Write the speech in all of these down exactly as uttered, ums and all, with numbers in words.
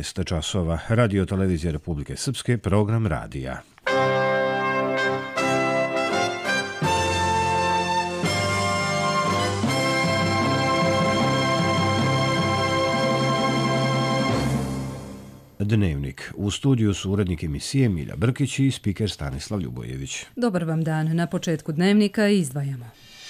sedamnaest časova. Radio televizija Republike Srpske, program radija. Dnevnik. U studiju su urednik emisije Milja Brkić i spiker Stanislav Ljubojević. Dobar vam dan. Na početku dnevnika izdvajamo.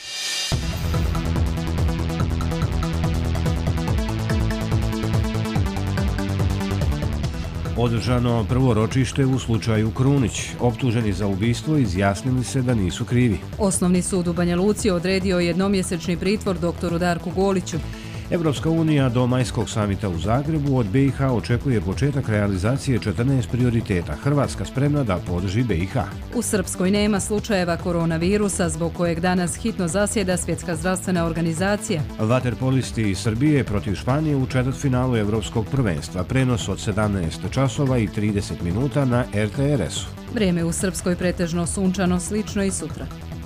Održano prvo ročište u slučaju Krunić. Optuženi za ubistvo izjasnili se da nisu krivi. Osnovni sud u Banja Luci odredio jednomjesečni pritvor doktoru Darku Goliću. Evropska unija do majskog samita u Zagrebu od B i H očekuje početak realizacije četrnaest prioriteta. Hrvatska spremna da podrži B i H. U Srpskoj nema slučajeva koronavirusa, zbog kojeg danas hitno zasjeda Svjetska zdravstvena organizacija. Vaterpolisti iz Srbije protiv Španije u četvrtfinalu Evropskog prvenstva. Prenos od sedamnaest časova i trideset minuta na R T R S-u. Vrijeme u Srpskoj pretežno sunčano, slično i sutra.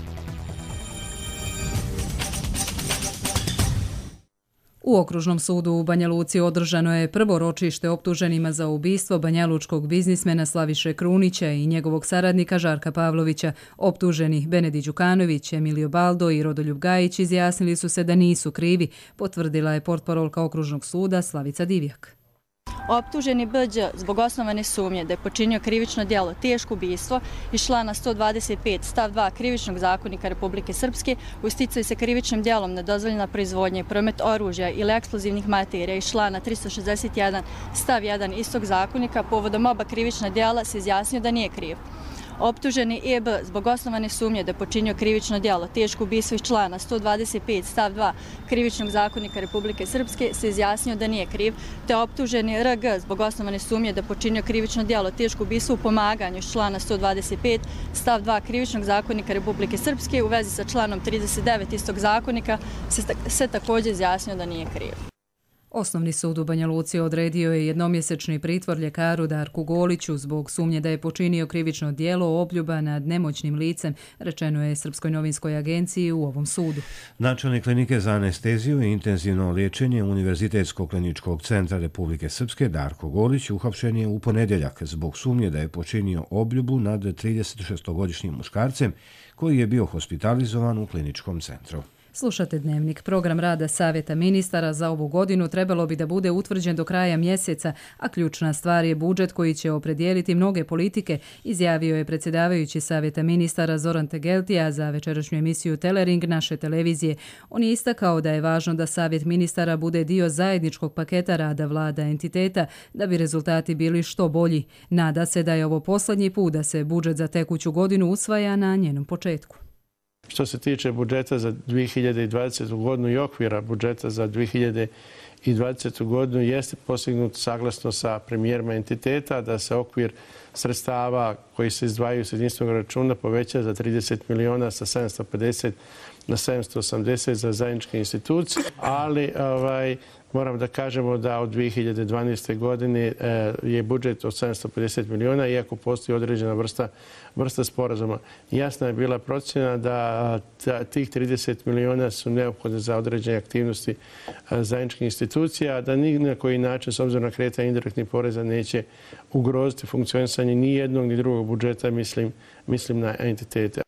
U Okružnom sudu u Banja Luci održano je prvo ročište optuženima za ubistvo banjalučkog biznismena Slaviše Krunića i njegovog saradnika Žarka Pavlovića. Optuženi Benedi Đukanović, Emilio Baldo i Rodoljub Gajić izjasnili su se da nisu krivi, potvrdila je portparolka Okružnog suda Slavica Divjak. Optuženi B Đ zbog osnovane sumnje da je počinio krivično djelo teško ubistvo iz člana sto dvadeset pet stav dva Krivičnog zakonika Republike Srpske u sticaju se krivičnim djelom nedozvoljena proizvodnja i promet oružja ili eksplozivnih materija iz člana tristo šezdeset jedan stav jedan istog zakonika povodom oba krivična djela se izjasnio da nije kriv. Optuženi E B zbog osnovane sumnje da je počinio krivično djelo teško ubistvo iz člana sto dvadeset pet stav dva Krivičnog zakonika Republike Srpske se izjasnio da nije kriv, te optuženi R G zbog osnovane sumnje da je počinio krivično djelo teško ubistvo u pomaganju iz člana sto dvadeset pet stav dva Krivičnog zakonika Republike Srpske u vezi sa članom trideset devet istog zakonika se, se također izjasnio da nije kriv. Osnovni sud u Banja Luci odredio je jednomjesečni pritvor ljekaru Darku Goliću zbog sumnje da je počinio krivično djelo obljuba nad nemoćnim licem, rečeno je Srpskoj novinskoj agenciji u ovom sudu. Načelnik klinike za anesteziju i intenzivno liječenje Univerzitetskog kliničkog centra Republike Srpske Darko Golić uhapšen je u ponedjeljak zbog sumnje da je počinio obljubu nad tridesetšestogodišnjim muškarcem koji je bio hospitalizovan u kliničkom centru. Slušate dnevnik. Program rada Savjeta ministara za ovu godinu trebalo bi da bude utvrđen do kraja mjeseca, a ključna stvar je budžet koji će opredijeliti mnoge politike, izjavio je predsjedavajući Savjeta ministara Zoran Tegeltija za večerašnju emisiju Telering naše televizije. On je istakao da je važno da Savjet ministara bude dio zajedničkog paketa rada vlada entiteta da bi rezultati bili što bolji. Nada se da je ovo posljednji put da se budžet za tekuću godinu usvaja na njenom početku. Što se tiče budžeta za dvije hiljade dvadesetu godinu i okvira budžeta za dvije hiljade dvadesetu godinu jeste postignut saglasno sa premijerima entiteta da se okvir sredstava koji se izdvajaju s jedinstvenog računa poveća za trideset miliona sa sedamsto pedeset na sedamsto osamdeset za zajedničke institucije, ali ovaj, moram da kažemo da od dvije hiljade dvanaeste. godine je budžet od sedamsto pedeset miliona, iako postoji određena vrsta, vrsta sporazuma. Jasna je bila procjena da tih trideset miliona su neophodne za određene aktivnosti zajedničkih institucija, a da ni na koji način, s obzirom na kretanje indirektnih poreza, neće ugroziti funkcionisanje ni jednog ni drugog budžeta, mislim, mislim na entitete.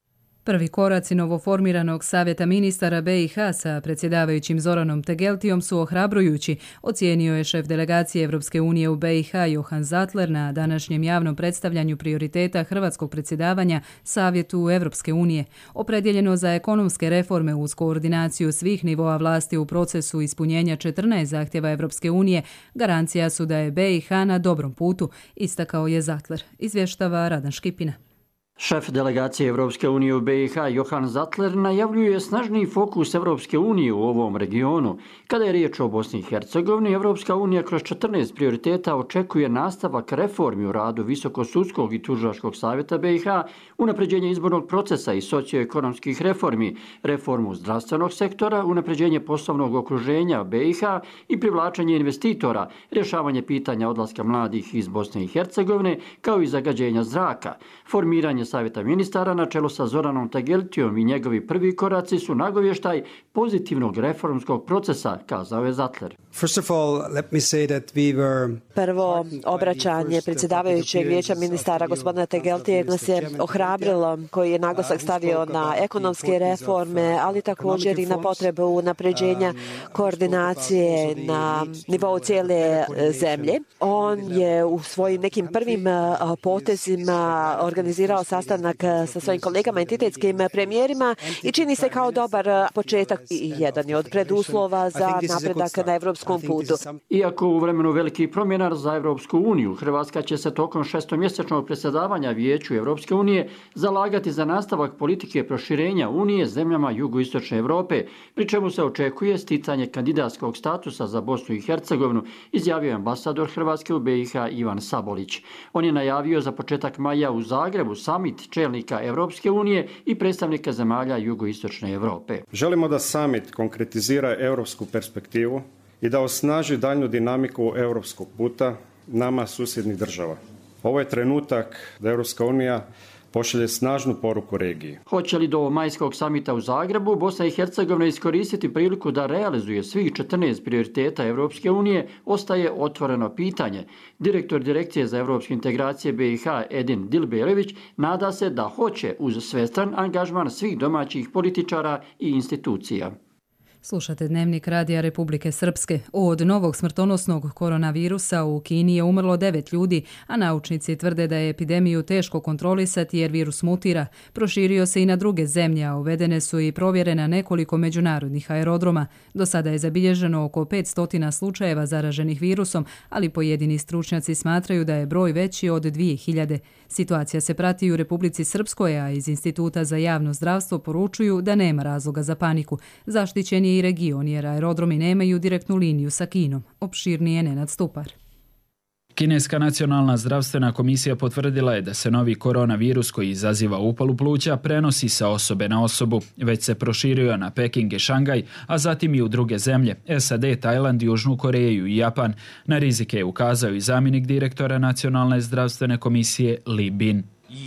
Prvi koraci novoformiranog Savjeta ministara B i H sa predsjedavajućim Zoranom Tegeltijom su ohrabrujući, ocijenio je šef delegacije Evropske unije u B i H Johan Zatler na današnjem javnom predstavljanju prioriteta hrvatskog predsjedavanja Savjetu Evropske unije. Opredjeljeno za ekonomske reforme uz koordinaciju svih nivoa vlasti u procesu ispunjenja četrnaest zahtjeva Evropske unije, garancija su da je B i H na dobrom putu, istakao je Zatler, izvještava Radan Škipina. Šef delegacije Evropske unije u B i H Johan Zatler najavljuje snažniji fokus Evropske unije u ovom regionu. Kada je riječ o Bosni i Hercegovini, Evropska unija kroz četrnaest prioriteta očekuje nastavak reformi u radu Visokosudskog i Tužilačkog savjeta B i H, unapređenje izbornog procesa i socioekonomskih reformi, reformu zdravstvenog sektora, unapređenje poslovnog okruženja B i H i privlačenje investitora, rješavanje pitanja odlaska mladih iz Bosne i Hercegovine, kao i zagađenja zraka, formiranje savjeta ministara na čelu sa Zoranom Tegeltijom i njegovi prvi koraci su nagovještaj pozitivnog reformskog procesa, kazao je Zattler. Prvo obraćanje predsjedavajućeg vijeća ministara gospodina Tegeltije nas je ohrabrilo, koji je naglasak stavio na ekonomske reforme, ali također i na potrebu unapređenja koordinacije na nivou cijele zemlje. On je u svojim nekim prvim potezima organizirao sastanak sa svojim kolegama, entitetskim premijerima i čini se kao dobar početak i jedan je od preduslova za napredak na evropskom putu. Iako u vremenu velikih promjena za Evropsku uniju, Hrvatska će se tokom šestomjesečnog predsjedavanja Vijeću Evropske unije zalagati za nastavak politike proširenja Unije zemljama jugoistočne Europe, pri čemu se očekuje sticanje kandidatskog statusa za Bosnu i Hercegovinu, izjavio je ambasador Hrvatske u B i H Ivan Sabolić. On je najavio za početak maja u Zagrebu samit čelnika Evropske unije i predstavnika zemalja jugoistočne Europe. Želimo da samit konkretizira europsku perspektivu i da osnaži daljnju dinamiku europskog puta nama susjednih država. Ovo je trenutak da Europska unija pošalje snažnu poruku regiji. Hoće li do majskog samita u Zagrebu Bosna i Hercegovina iskoristiti priliku da realizuje svih četrnaest prioriteta Evropske unije, ostaje otvoreno pitanje. Direktor Direkcije za evropske integracije B i H Edin Dilberević nada se da hoće uz svestran angažman svih domaćih političara i institucija. Slušate Dnevnik Radija Republike Srpske. Od novog smrtonosnog koronavirusa u Kini je umrlo devet ljudi, a naučnici tvrde da je epidemiju teško kontrolisati jer virus mutira. Proširio se i na druge zemlje, a uvedene su i provjere na nekoliko međunarodnih aerodroma. Do sada je zabilježeno oko petsto slučajeva zaraženih virusom, ali pojedini stručnjaci smatraju da je broj veći od dvije hiljade. Situacija se prati u Republici Srpskoj, a iz Instituta za javno zdravstvo poručuju da nema razloga za paniku. Zaštićen je i region jer aerodromi nemaju direktnu liniju sa Kinom. Opširnije Nenad Stupar. Kineska nacionalna zdravstvena komisija potvrdila je da se novi koronavirus koji izaziva upalu pluća prenosi sa osobe na osobu. Već se proširio na Peking i Šangaj, a zatim i u druge zemlje, S A D, Tajland, Južnu Koreju i Japan. Na rizike je ukazao i zamjenik direktora nacionalne zdravstvene komisije Li Bin.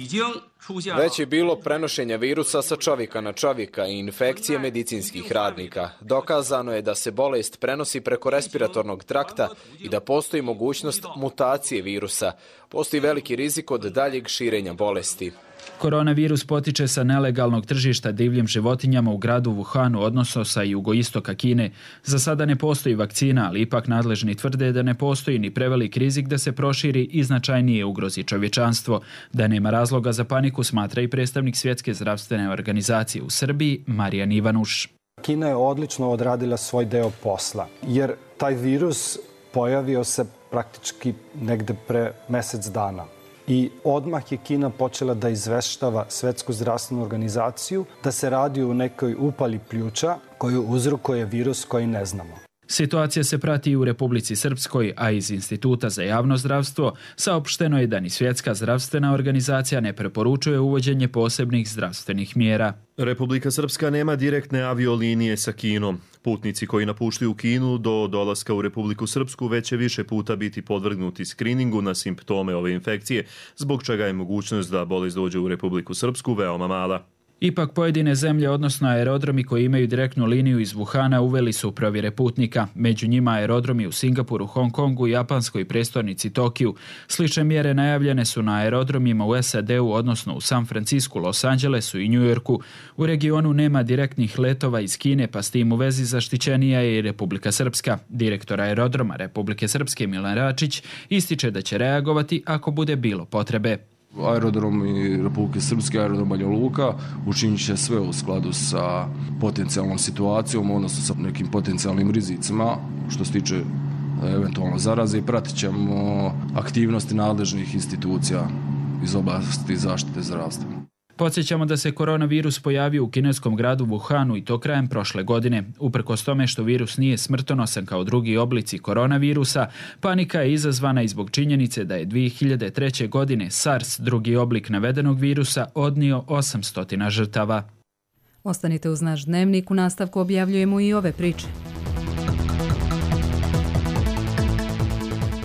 Već je bilo prenošenja virusa sa čovjeka na čovjeka i infekcije medicinskih radnika. Dokazano je da se bolest prenosi preko respiratornog trakta i da postoji mogućnost mutacije virusa. Postoji veliki rizik od daljeg širenja bolesti. Koronavirus potiče sa nelegalnog tržišta divljim životinjama u gradu Wuhanu, odnosno sa jugoistoka Kine. Za sada ne postoji vakcina, ali ipak nadležni tvrde da ne postoji ni prevelik rizik da se proširi i značajnije ugrozi čovječanstvo. Da nema razloga za paniku smatra i predstavnik Svjetske zdravstvene organizacije u Srbiji, Marijan Ivanuš. Kina je odlično odradila svoj deo posla, jer taj virus pojavio se praktički negde pre mjesec dana. I odmah je Kina počela da izveštava Svjetsku zdravstvenu organizaciju da se radi o nekoj upali pljuča koju uzrokuje virus koji ne znamo. Situacija se prati i u Republici Srpskoj, a iz Instituta za javno zdravstvo saopšteno je da ni Svjetska zdravstvena organizacija ne preporučuje uvođenje posebnih zdravstvenih mjera. Republika Srpska nema direktne aviolinije sa Kinom. Putnici koji napuštaju Kinu do dolaska u Republiku Srpsku već će više puta biti podvrgnuti skriningu na simptome ove infekcije, zbog čega je mogućnost da bolest dođe u Republiku Srpsku veoma mala. Ipak pojedine zemlje, odnosno aerodromi koji imaju direktnu liniju iz Wuhana, uveli su provjere putnika. Među njima aerodromi u Singapuru, Hong Kongu, japanskoj prestonici Tokiju. Slične mjere najavljene su na aerodromima u S A D-u, odnosno u San Francisku, Los Angelesu i New Yorku. U regionu nema direktnih letova iz Kine, pa s tim u vezi zaštićenija je i Republika Srpska. Direktor aerodroma Republike Srpske Milan Račić ističe da će reagovati ako bude bilo potrebe. Aerodrom i Republike Srpske, aerodrom Banja Luka učinit će sve u skladu sa potencijalnom situacijom, odnosno sa nekim potencijalnim rizicima što se tiče eventualno zaraze i pratit ćemo aktivnosti nadležnih institucija iz oblasti zaštite zdravstva. Podsjećamo da se koronavirus pojavio u kineskom gradu Wuhanu i to krajem prošle godine. Uprkos tome što virus nije smrtonosan kao drugi oblici koronavirusa, panika je izazvana i zbog činjenice da je dvije hiljade treće. godine SARS, drugi oblik navedenog virusa, odnio osamsto žrtava. Ostanite uz naš dnevnik, u nastavku objavljujemo i ove priče.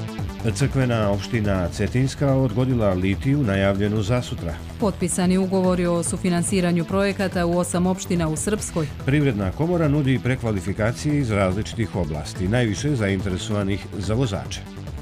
Crkvena opština Cetinska odgodila litiju najavljenu za sutra. Potpisani ugovori o sufinansiranju projekata u osam opština u Srpskoj. Privredna komora nudi prekvalifikacije iz različitih oblasti, najviše zainteresovanih za vozače.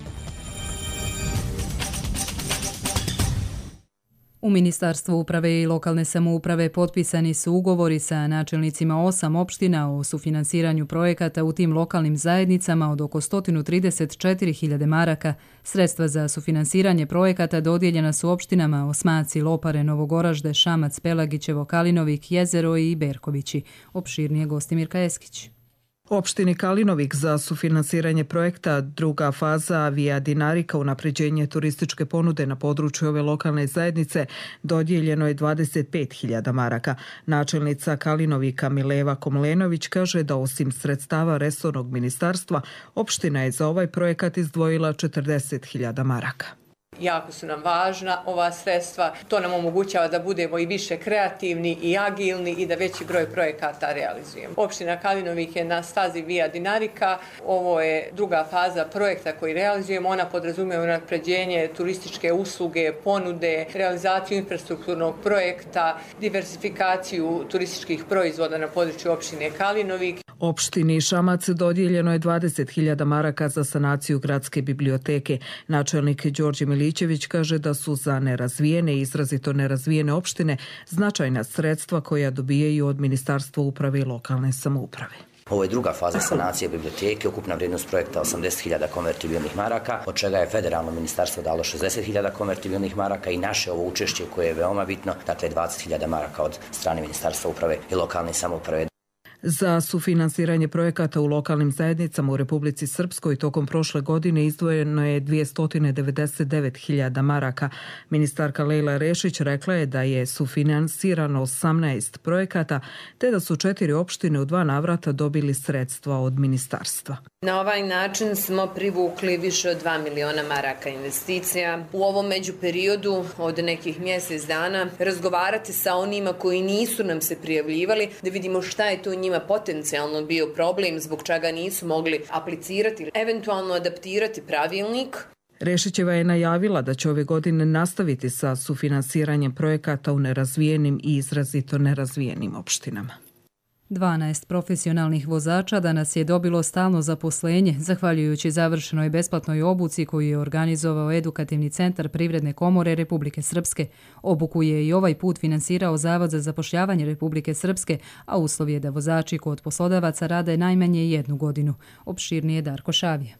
U Ministarstvu uprave i lokalne samouprave potpisani su ugovori sa načelnicima osam opština o sufinansiranju projekata u tim lokalnim zajednicama od oko sto trideset četiri hiljade maraka. Sredstva za sufinансiranje projekata dodijeljena su opštinama Osmaci, Lopare, Novogoražde, Šamac, Pelagićevo, Kalinovik, Jezero i Berkovići. Opširnije Gostimirka Eskić. Opštini Kalinovik za sufinansiranje projekta druga faza Via Dinarika unapređenje turističke ponude na području ove lokalne zajednice dodijeljeno je dvadeset pet hiljada maraka. Načelnica Kalinovika Mileva Komlenović kaže da osim sredstava resornog ministarstva, opština je za ovaj projekat izdvojila četrdeset hiljada maraka. Jako su nam važna ova sredstva, to nam omogućava da budemo i više kreativni i agilni i da veći broj projekata realizujemo. Opština Kalinovik je na stazi Via Dinarika, ovo je druga faza projekta koji realizujemo, ona podrazumijeva unapređenje turističke usluge, ponude, realizaciju infrastrukturnog projekta, diversifikaciju turističkih proizvoda na području opštine Kalinovik. Opštini Šamac dodijeljeno je dvadeset hiljada maraka za sanaciju gradske biblioteke. Načelnik Đorđe Milićević kaže da su za nerazvijene i izrazito nerazvijene opštine značajna sredstva koja dobijaju od Ministarstva uprave i lokalne samouprave. Ovo je druga faza sanacije biblioteke, ukupna vrijednost projekta osamdeset hiljada konvertibilnih maraka, od čega je federalno ministarstvo dalo šezdeset hiljada konvertibilnih maraka i naše ovo učešće koje je veoma bitno, dakle dvadeset hiljada maraka od strane Ministarstva uprave i lokalne samouprave. Za sufinansiranje projekata u lokalnim zajednicama u Republici Srpskoj tokom prošle godine izdvojeno je dvjesto devedeset devet hiljada maraka. Ministarka Lejla Rešić rekla je da je sufinansirano osamnaest projekata, te da su četiri opštine u dva navrata dobili sredstva od ministarstva. Na ovaj način smo privukli više od dva miliona maraka investicija. U ovom međuperiodu od nekih mjesec dana razgovarati sa onima koji nisu nam se prijavljivali, da vidimo šta je to njima potencijalno bio problem, zbog čega nisu mogli aplicirati, eventualno adaptirati pravilnik. Rešićeva je najavila da će ove godine nastaviti sa sufinansiranjem projekata u nerazvijenim i izrazito nerazvijenim opštinama. dvanaest profesionalnih vozača danas je dobilo stalno zaposlenje, zahvaljujući završenoj besplatnoj obuci koju je organizovao Edukativni centar Privredne komore Republike Srpske. Obuku je i ovaj put finansirao Zavod za zapošljavanje Republike Srpske, a uslov je da vozači kod poslodavaca rade najmanje jednu godinu. Opširnije Darko Šavije.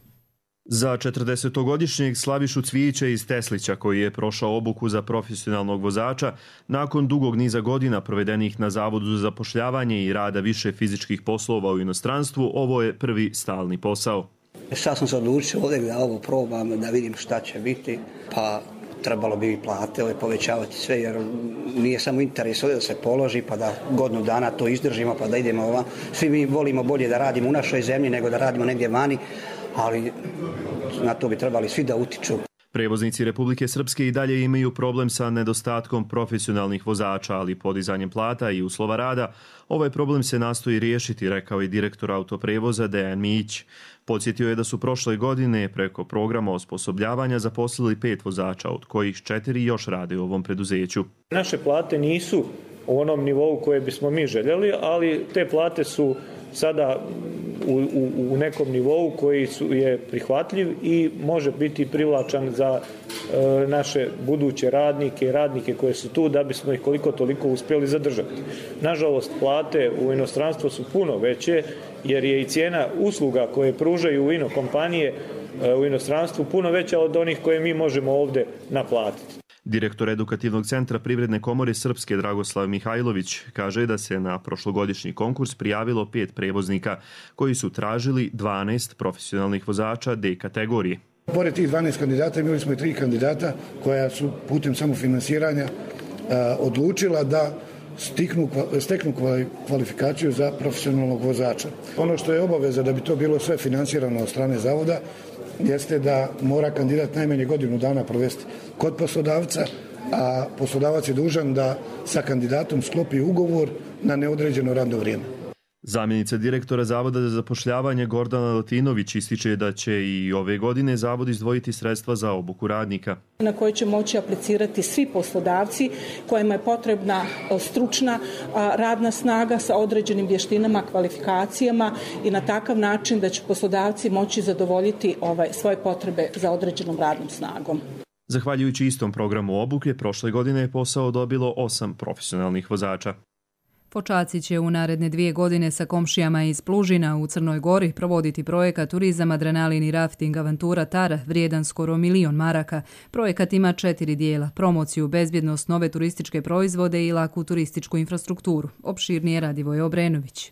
Za četrdesetogodišnjeg Slavišu Cvijića iz Teslića, koji je prošao obuku za profesionalnog vozača, nakon dugog niza godina provedenih na Zavodu za zapošljavanje i rada više fizičkih poslova u inostranstvu, ovo je prvi stalni posao. Sad sam se odlučio ovdje da ovo probam, da vidim šta će biti, pa trebalo bi mi plate povećavati sve, jer nije samo interes ovdje da se položi, pa da godinu dana to izdržimo, pa da idemo ovam. Svi mi volimo bolje da radimo u našoj zemlji nego da radimo negdje vani, ali na to bi trebali svi da utiču. Prevoznici Republike Srpske i dalje imaju problem sa nedostatkom profesionalnih vozača, ali podizanjem plata i uslova rada ovaj problem se nastoji riješiti, rekao je direktor autoprevoza Dejan Mić. Podsjetio je da su prošle godine preko programa osposobljavanja zaposlili pet vozača, od kojih četiri još rade u ovom preduzeću. Naše plate nisu u onom nivou koje bismo mi željeli, ali te plate su sada u, u, u nekom nivou koji su, je prihvatljiv i može biti privlačan za e, naše buduće radnike i radnike koje su tu, da bismo ih koliko toliko uspjeli zadržati. Nažalost, plate u inostranstvu su puno veće, jer je i cijena usluga koje pružaju ino kompanije e, u inostranstvu puno veća od onih koje mi možemo ovdje naplatiti. Direktor Edukativnog centra Privredne komore Srpske Dragoslav Mihajlović kaže da se na prošlogodišnji konkurs prijavilo pet prevoznika koji su tražili dvanaest profesionalnih vozača D kategorije. Pored tih dvanaest kandidata imali smo i tri kandidata koja su putem samofinansiranja odlučila da stiknu, steknu kvalifikaciju za profesionalnog vozača. Ono što je obaveza da bi to bilo sve finansirano od strane zavoda jeste da mora kandidat najmanje godinu dana provesti kod poslodavca, a poslodavac je dužan da sa kandidatom sklopi ugovor na neodređeno radno vrijeme. Zamjenica direktora Zavoda za zapošljavanje Gordana Latinović ističe da će i ove godine Zavod izdvojiti sredstva za obuku radnika, na koje će moći aplicirati svi poslodavci kojima je potrebna stručna radna snaga sa određenim vještinama, kvalifikacijama i na takav način da će poslodavci moći zadovoljiti ovaj, svoje potrebe za određenom radnom snagom. Zahvaljujući istom programu obuke, prošle godine je posao dobilo osam profesionalnih vozača. Fočaci će u naredne dvije godine sa komšijama iz Plužina u Crnoj Gori provoditi projekat Turizam, adrenalin i rafting avantura Tara vrijedan skoro milion maraka. Projekat ima četiri dijela: promociju, bezbjednost, nove turističke proizvode i laku turističku infrastrukturu. Opširnije Radivoje Obrenović.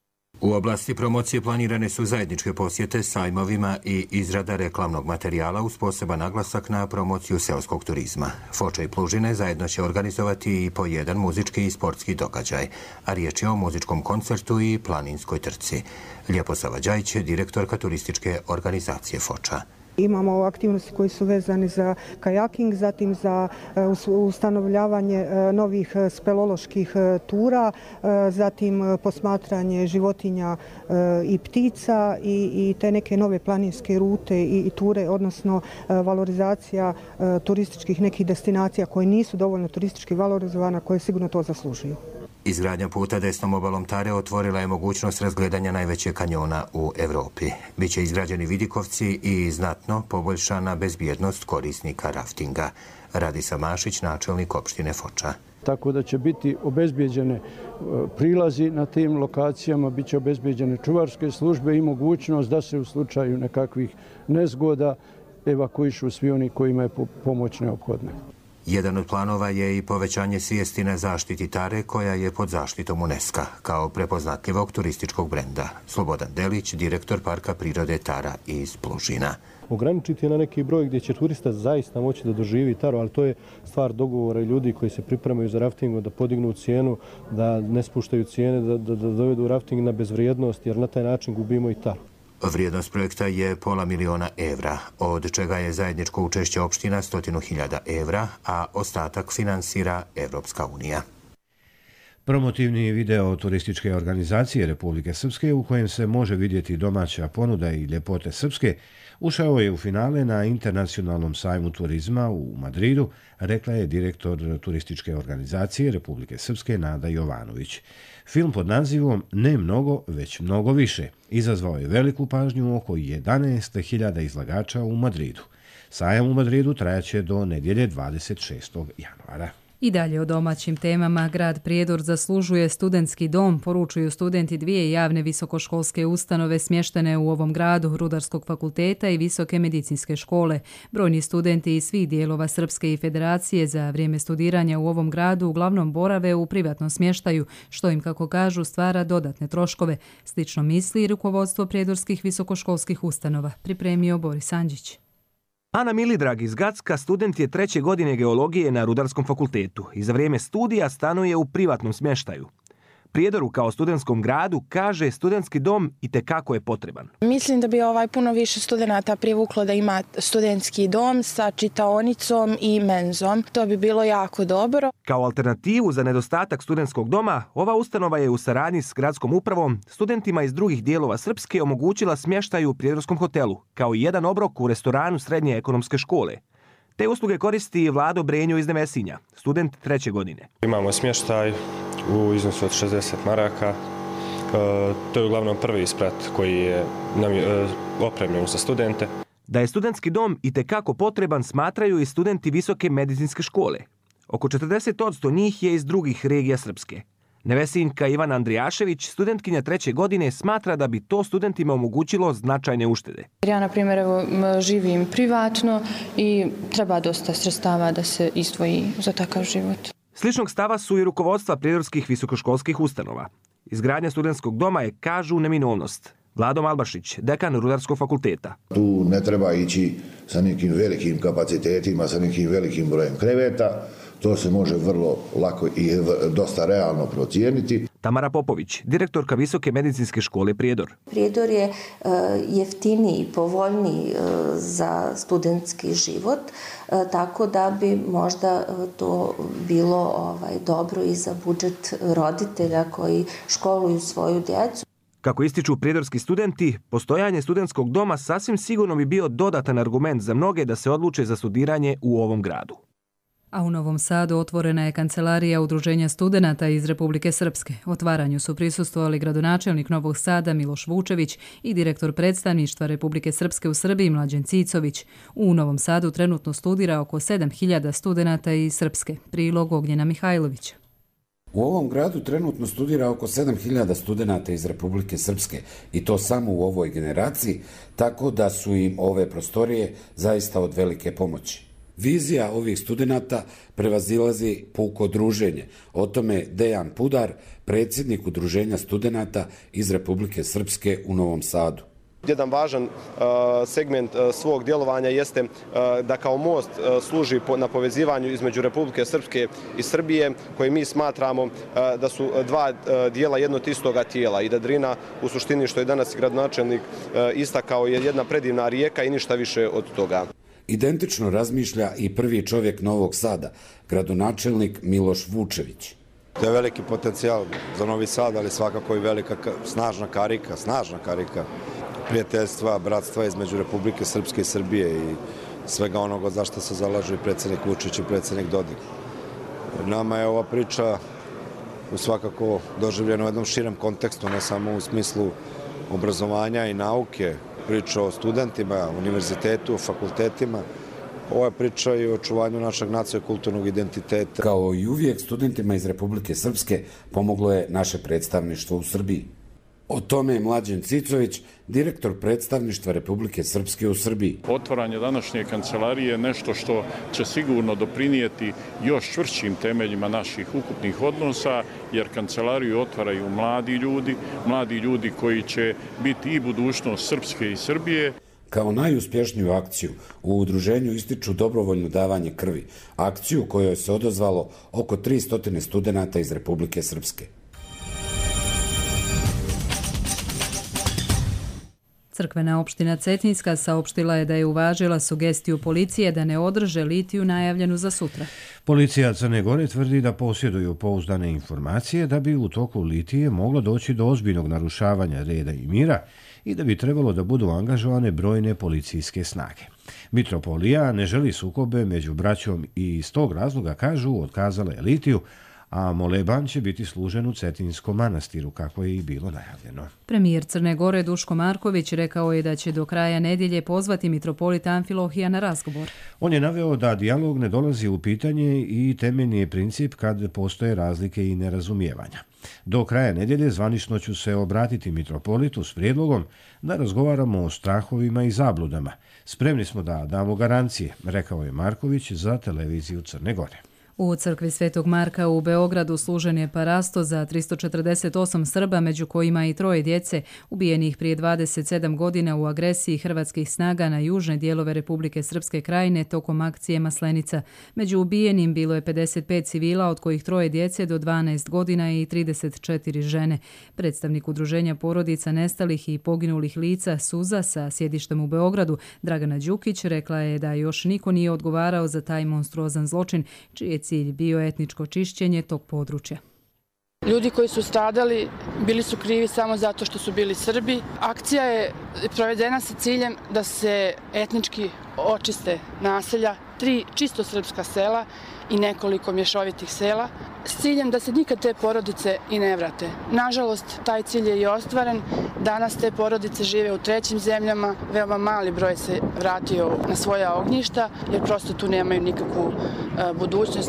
U oblasti promocije planirane su zajedničke posjete sajmovima i izrada reklamnog materijala uz poseban naglasak na promociju seoskog turizma. Foča i Plužine zajedno će organizovati i po jedan muzički i sportski događaj, a riječ je o muzičkom koncertu i planinskoj trci. Ljeposava Đajić je direktorka turističke organizacije Foča. Imamo aktivnosti koje su vezane za kajaking, zatim za ustanovljavanje novih speleoloških tura, zatim posmatranje životinja i ptica i, i te neke nove planinske rute i, i ture, odnosno valorizacija turističkih nekih destinacija koje nisu dovoljno turistički valorizovane, koje sigurno to zaslužuju. Izgradnja puta desnom obalom Tare otvorila je mogućnost razgledanja najvećeg kanjona u Evropi. Biće izgrađeni vidikovci i znatno poboljšana bezbjednost korisnika raftinga. Radisa Mašić, načelnik opštine Foča. Tako da će biti obezbijeđene prilazi na tim lokacijama, bit će obezbijeđene čuvarske službe i mogućnost da se u slučaju nekakvih nezgoda evakuišu svi oni kojima je pomoć neophodna. Jedan od planova je i povećanje svijesti na zaštiti Tare, koja je pod zaštitom UNESCO-a, kao prepoznatljivog turističkog brenda. Slobodan Delić, direktor Parka prirode Tara iz Plužina. Ograničiti je na neki broj gdje će turista zaista moći da doživi Taru, ali to je stvar dogovora i ljudi koji se pripremaju za rafting, da podignu cijenu, da ne spuštaju cijene, da, da, da dovedu rafting na bezvrijednost, jer na taj način gubimo i Taru. Vrijednost projekta je pola miliona evra, od čega je zajedničko učešće opština stotinu hiljada evra, a ostatak finansira Evropska unija. Promotivni video turističke organizacije Republike Srpske, u kojem se može vidjeti domaća ponuda i ljepote Srpske, ušao je u finale na Internacionalnom sajmu turizma u Madridu, rekla je direktor turističke organizacije Republike Srpske Nada Jovanović. Film pod nazivom Ne mnogo, već mnogo više izazvao je veliku pažnju oko jedanaest hiljada izlagača u Madridu. Sajam u Madridu trajaće do nedjelje dvadeset šestog januara. I dalje o domaćim temama. Grad Prijedor zaslužuje studentski dom, poručuju studenti dvije javne visokoškolske ustanove smještene u ovom gradu, Rudarskog fakulteta i Visoke medicinske škole. Brojni studenti iz svih dijelova Srpske i Federacije za vrijeme studiranja u ovom gradu uglavnom borave u privatnom smještaju, što im, kako kažu, stvara dodatne troškove. Slično misli i rukovodstvo prijedorskih visokoškolskih ustanova, pripremio Boris Andžić. Ana Milidrag iz Gacka student je treće godine geologije na Rudarskom fakultetu i za vrijeme studija stanuje u privatnom smještaju. Prijedoru kao studentskom gradu kaže studentski dom itekako je potreban. Mislim da bi ovaj puno više studenata privuklo da ima studentski dom sa čitaonicom i menzom. To bi bilo jako dobro. Kao alternativu za nedostatak studentskog doma, ova ustanova je u saradnji s gradskom upravom studentima iz drugih dijelova Srpske omogućila smještaj u Prijedorskom hotelu, kao i jedan obrok u restoranu srednje ekonomske škole. Te usluge koristi i Vlado Brenjo iz Nevesinja, student treće godine. Imamo smještaj u iznosu od šezdeset maraka. E, to je uglavnom prvi sprat koji je nam je opremljen za studente. Da je studentski dom itekako potreban smatraju i studenti Visoke medicinske škole. Oko četrdeset posto njih je iz drugih regija Srpske. Nevesinjka Ivana Andrijašević, studentkinja treće godine, smatra da bi to studentima omogućilo značajne uštede. Ja, na primjer, evo, živim privatno i treba dosta sredstava da se izdvoji za takav život. Sličnog stava su i rukovodstva prijedorskih visokoškolskih ustanova. Izgradnja studentskog doma je, kažu, neminovnost. Vlado Malbašić, dekan Rudarskog fakulteta. Tu ne treba ići sa nekim velikim kapacitetima, sa nekim velikim brojem kreveta. To se može vrlo lako i dosta realno procijeniti. Tamara Popović, direktorka Visoke medicinske škole Prijedor. Prijedor je jeftiniji, povoljniji za studentski život, tako da bi možda to bilo ovaj, dobro i za budžet roditelja koji školuju svoju djecu. Kako ističu prijedorski studenti, postojanje studentskog doma sasvim sigurno bi bio dodatan argument za mnoge da se odluče za studiranje u ovom gradu. A u Novom Sadu otvorena je kancelarija Udruženja studenata iz Republike Srpske. Otvaranju su prisustvovali gradonačelnik Novog Sada Miloš Vučević i direktor predstavništva Republike Srpske u Srbiji Mlađen Cicović. U Novom Sadu trenutno studira oko sedam hiljada studenata iz Srpske. Prilog Ognjena Mihajlovića. U ovom gradu trenutno studira oko sedam hiljada studenata iz Republike Srpske i to samo u ovoj generaciji, tako da su im ove prostorije zaista od velike pomoći. Vizija ovih studenata prevazilazi puko druženje. O tome Dejan Pudar, predsjednik Udruženja studenata iz Republike Srpske u Novom Sadu. Jedan važan segment svog djelovanja jeste da kao most služi na povezivanju između Republike Srpske i Srbije, koje mi smatramo da su dva dijela jednog istoga tijela i da Drina u suštini, što je danas gradonačelnik istakao, je jedna predivna rijeka i ništa više od toga. Identično razmišlja i prvi čovjek Novog Sada, gradonačelnik Miloš Vučević. To je veliki potencijal za Novi Sad, ali svakako i velika snažna karika, snažna karika prijateljstva, bratstva između Republike Srpske i Srbije i svega onoga za što se zalaže predsjednik Vučić i predsjednik Dodik. Nama je ova priča svakako doživljena u jednom širem kontekstu, ne samo u smislu obrazovanja i nauke, priča o studentima, univerzitetu, fakultetima. Ova priča i o očuvanju našeg nacionalno-kulturnog identiteta. Kao i uvijek, studentima iz Republike Srpske pomoglo je naše predstavništvo u Srbiji. O tome je Mlađen Cicović, direktor predstavništva Republike Srpske u Srbiji. Otvaranje današnje kancelarije je nešto što će sigurno doprinijeti još čvršćim temeljima naših ukupnih odnosa, jer kancelariju otvaraju mladi ljudi, mladi ljudi koji će biti i budućnost Srpske i Srbije. Kao najuspješniju akciju u udruženju ističu dobrovoljno davanje krvi, akciju kojoj se odazvalo oko tristo studenata iz Republike Srpske. Crkvena opština Cetinjska saopštila je da je uvažila sugestiju policije da ne održe litiju najavljenu za sutra. Policija Crne Gore tvrdi da posjeduju pouzdane informacije da bi u toku litije moglo doći do ozbiljnog narušavanja reda i mira i da bi trebalo da budu angažovane brojne policijske snage. Mitropolija ne želi sukobe među braćom i iz tog razloga, kažu, otkazala je litiju, a moleban će biti služen u Cetinjskom manastiru, kako je i bilo najavljeno. Premijer Crne Gore Duško Marković rekao je da će do kraja nedjelje pozvati mitropolita Amfilohija na razgovor. On je naveo da dijalog ne dolazi u pitanje i temeljni je princip kad postoje razlike i nerazumijevanja. Do kraja nedjelje zvanično ću se obratiti mitropolitu s prijedlogom da razgovaramo o strahovima i zabludama. Spremni smo da damo garancije, rekao je Marković za televiziju Crne Gore. U crkvi Svetog Marka u Beogradu služen je parasto za tristo četrdeset osam Srba, među kojima i troje djece, ubijenih prije dvadeset sedam godina u agresiji hrvatskih snaga na južne dijelove Republike Srpske Krajine tokom akcije Maslenica. Među ubijenim bilo je pedeset pet civila, od kojih troje djece do dvanaest godina i trideset četiri žene. Predstavnik Udruženja porodica nestalih i poginulih lica Suza sa sjedištem u Beogradu, Dragana Đukić, rekla je da još niko nije odgovarao za taj monstruozan zločin, čiji je cilj bio etničko čišćenje tog područja. Ljudi koji su stradali bili su krivi samo zato što su bili Srbi. Akcija je provedena sa ciljem da se etnički očiste naselja, tri čisto srpska sela i nekoliko mješovitih sela, s ciljem da se nikad te porodice i ne vrate. Nažalost, taj cilj je i ostvaren. Danas te porodice žive u trećim zemljama, veoma mali broj se vratio na svoja ognjišta, jer prosto tu nemaju nikakvu uh, budućnost.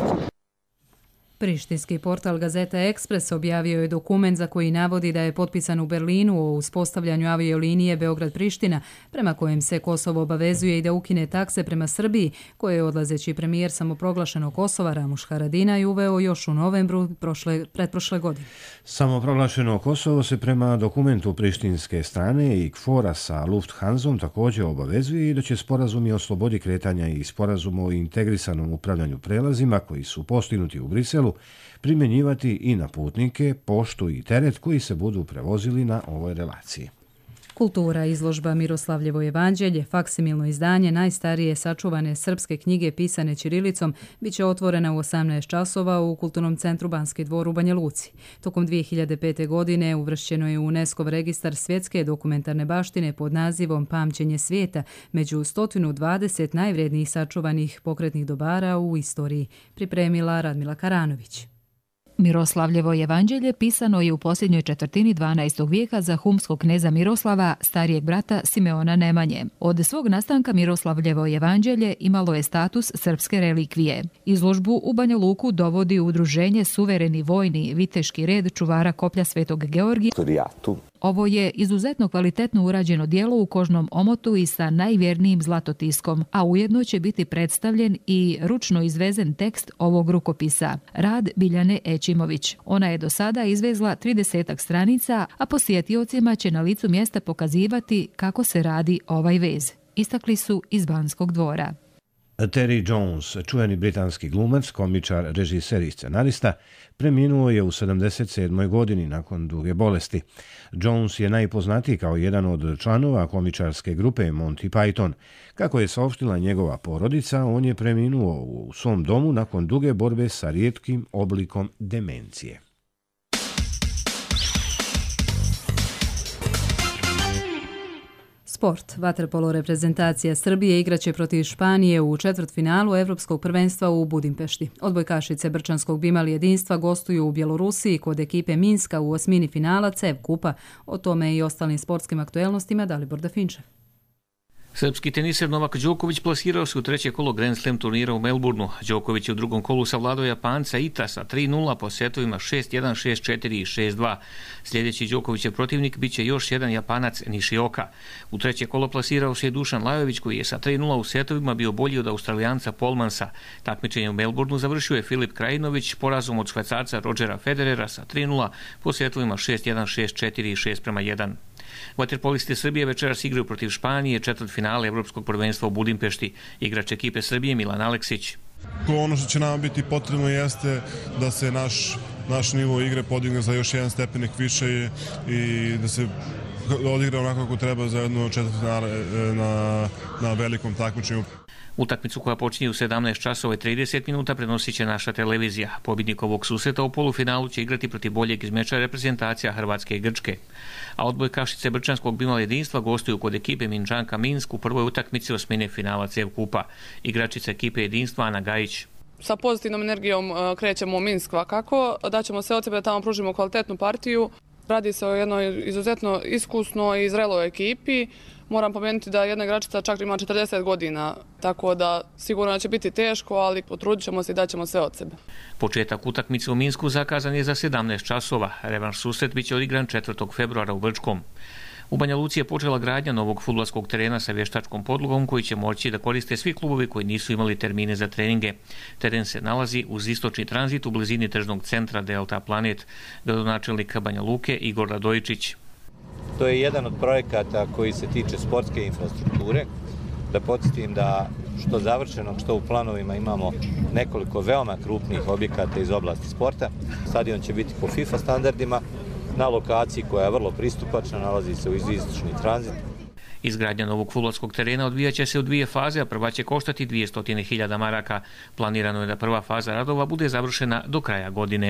Prištinski portal Gazeta Ekspres objavio je dokument za koji navodi da je potpisan u Berlinu o uspostavljanju aviolinije Beograd-Priština, prema kojem se Kosovo obavezuje i da ukine takse prema Srbiji, koje je odlazeći premijer samoproglašenog Kosova Ramuš Haradinaj uveo još u novembru prošle, pretprošle godine. Samoproglašeno Kosovo se prema dokumentu prištinske strane i KFOR-a sa Lufthansom također obavezuje i da će sporazumi o slobodi kretanja i sporazum o integrisanom upravljanju prelazima koji su postignuti u Briselu hotelu primjenjivati i na putnike, poštu i teret koji se budu prevozili na ovoj relaciji. Kultura, izložba Miroslavljevo evanđelje, faksimilno izdanje najstarije sačuvane srpske knjige pisane ćirilicom, bit će otvorena u osamnaest časova u Kulturnom centru Banski dvor u Banja Luci. Tokom dvije hiljade pete. godine uvršćeno je u UNESCO-v registar svjetske dokumentarne baštine pod nazivom Pamćenje svijeta među sto dvadeset najvrednijih sačuvanih pokretnih dobara u istoriji, pripremila Radmila Karanović. Miroslavljevo evanđelje pisano je u posljednjoj četvrtini dvanaestog vijeka za humskog kneza Miroslava, starijeg brata Simeona Nemanje. Od svog nastanka Miroslavljevo evanđelje imalo je status srpske relikvije. Izložbu u Banja Luku dovodi udruženje Suvereni vojni viteški red čuvara koplja Svetog Georgija. Ovo je izuzetno kvalitetno urađeno djelo u kožnom omotu i sa najvjernijim zlatotiskom, a ujedno će biti predstavljen i ručno izvezen tekst ovog rukopisa, rad Biljane Ećimović. Ona je do sada izvezla tridesetak stranica, a posjetiocima će na licu mjesta pokazivati kako se radi ovaj vez. Istakli su iz Banskog dvora. Terry Jones, čuveni britanski glumac, komičar, režiser i scenarista, preminuo je u sedamdeset sedmoj godini nakon duge bolesti. Jones je najpoznatiji kao jedan od članova komičarske grupe Monty Python. Kako je saopštila njegova porodica, on je preminuo u svom domu nakon duge borbe sa rijetkim oblikom demencije. Sport. Vaterpolo reprezentacija Srbije igraće protiv Španije u četvrtfinalu Evropskog prvenstva u Budimpešti. Odbojkašice Brčanskog Bimal jedinstva gostuju u Bjelorusiji kod ekipe Minska u osmini finala C E V kupa. O tome i ostalim sportskim aktuelnostima Dalibor Dafinčev. Srpski teniser Novak Đoković plasirao se u treće kolo Grand Slam turnira u Melbourneu. Đoković je u drugom kolu savladao Japanca Ita sa tri nula po setovima šest jedan, šest četiri i šest dva. Sljedeći Đokovićev protivnik biće još jedan Japanac Nishioka. U treće kolo plasirao se Dušan Lajović koji je sa tri nula u setovima bio bolji od Australijanca Polmansa. Takmičenje u Melbourneu završio je Filip Krajinović porazom od Švajcarca Rodgera Federera sa tri nula po setovima šest jedan, šest četiri i šest prema jedan. Vaterpolisti Srbije večeras igraju protiv Španije četvrtfinale Evropskog prvenstva u Budimpešti. Igrač ekipe Srbije Milan Aleksić. Ono što će nam biti potrebno jeste da se naš, naš nivo igre podigne za još jedan stepenik više i da se odigra onako kako treba za jedno četvrtfinale na, na velikom takmičenju. Utakmicu koja počinje u sedamnaest časova i trideset minuta prenosit će naša televizija. Pobjednik ovog susreta u polufinalu će igrati protiv boljeg izmeča reprezentacija Hrvatske i Grčke. A odbojkašice Brčanskog Bimal jedinstva gostuju kod ekipe Minčanka Minsk u prvoj utakmici osmine finala C E V kupa. Igračica ekipe jedinstva Ana Gajić. Sa pozitivnom energijom krećemo u Minsk svakako, da ćemo sve od sebe da tamo pružimo kvalitetnu partiju. Radi se o jednoj izuzetno iskusnoj i zreloj ekipi. Moram pomenuti da jedna igračica čak ima četrdeset godina, tako da sigurno da će biti teško, ali potrudit ćemo se i daćemo sve od sebe. Početak utakmice u Minsku zakazan je za sedamnaest časova. Revanš susret biće odigran četvrtog februara u Brčkom. U Banja Luci je počela gradnja novog fudbalskog terena sa vještačkom podlogom koji će moći da koriste svi klubovi koji nisu imali termine za treninge. Teren se nalazi uz istočni tranzit u blizini tržnog centra Delta Planet. Gradonačelnik Banja Luke Igor Radojičić. To je jedan od projekata koji se tiče sportske infrastrukture. Da podsjetim da što završenog, što u planovima imamo nekoliko veoma krupnih objekata iz oblasti sporta. Stadion će biti po FIFA standardima na lokaciji koja je vrlo pristupačna, nalazi se uz istočni tranzit. Izgradnja novog fudbalskog terena odvijaće se u dvije faze, a prva će koštati dvjesto hiljada maraka. Planirano je da prva faza radova bude završena do kraja godine.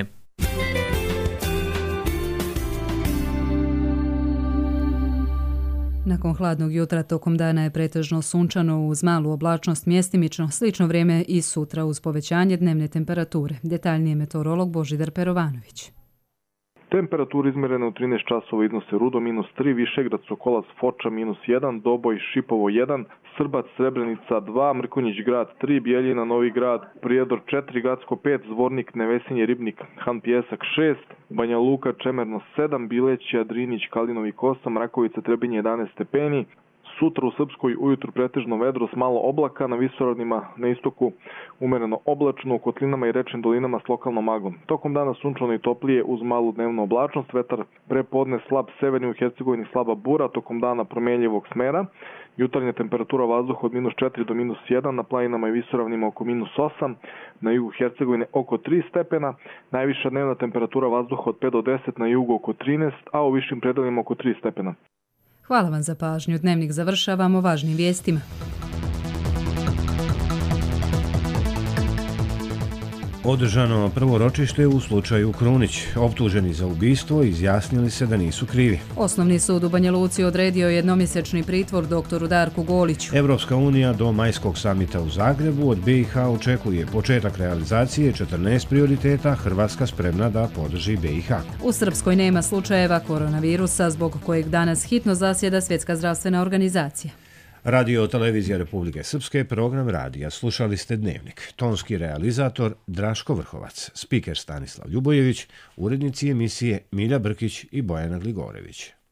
Nakon hladnog jutra tokom dana je pretežno sunčano uz malu oblačnost mjestimično, slično vrijeme i sutra uz povećanje dnevne temperature. Detaljnije meteorolog Božidar Perovanović. Temperature izmerene u trinaest časova iznose Rudo minus tri, Višegrad, Sokolac, Foča minus jedan, Doboj, Šipovo jedan, Srbac, Srebrenica dva, Mrkonjić grad tri, Bijeljina, Novi grad, Prijedor četiri, Gacko pet, Zvornik, Nevesinje, Ribnik, Han Pjesak šest, Banja Luka, Čemerno sedam, Bileća, Drinić, Kalinovik osam, Rakovica, Trebinje jedanaest stepeni, Sutra u Srpskoj ujutru pretežno vedro s malo oblaka, na visoravnima na istoku umereno oblačno, u kotlinama i rečnim dolinama s lokalnom maglom. Tokom dana sunčano i toplije uz malu dnevnu oblačnost, vetar prepodne slab severni, u Hercegovini slaba bura, tokom dana promenljivog smera. Jutarnja temperatura vazduha od minus četiri do minus jedan, na planinama i visoravnima oko minus osam, na jugu Hercegovine oko tri stepena, najviša dnevna temperatura vazduha od pet do deset, na jugu oko trinaest, a u višim predelima oko tri stepena. Hvala vam za pažnju. Dnevnik završavamo važnim vijestima. Održano prvo ročište u slučaju Krunić. Optuženi za ubistvo izjasnili se da nisu krivi. Osnovni sud u Banja Luci odredio jednomjesečni pritvor doktoru Darku Goliću. Evropska unija do majskog samita u Zagrebu od B i H očekuje početak realizacije četrnaest prioriteta, Hrvatska spremna da podrži B i H. U Srpskoj nema slučajeva koronavirusa, zbog kojeg danas hitno zasjeda Svjetska zdravstvena organizacija. Radio Televizija Republike Srpske, program radija. Slušali ste Dnevnik. Tonski realizator Draško Vrhovac, spiker Stanislav Ljubojević, urednici emisije Milja Brkić i Bojana Gligorević.